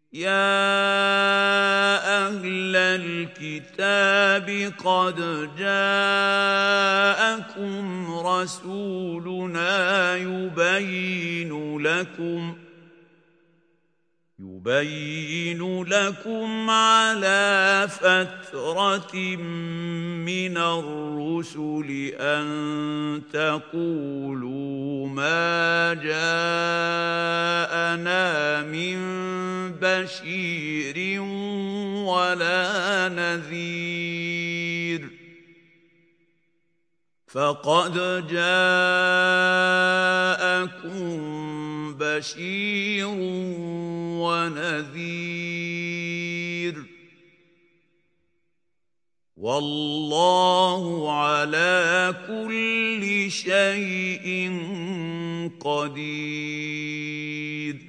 يا أهل الكتاب قد جاءكم رسولنا يبين لكم على فترة من الرسل أن تقولوا ما جاءنا من بشير ولا نذير فقد جاءكم بشير ونذير والله على كل شيء قدير